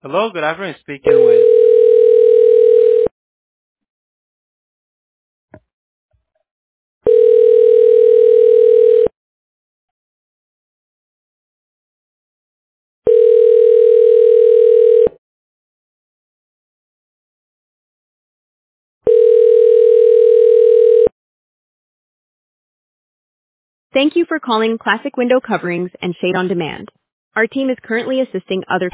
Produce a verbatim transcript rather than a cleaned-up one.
Hello, good afternoon. Speaking with. Thank you for calling Classic Window Coverings and Shade on Demand. Our team is currently assisting other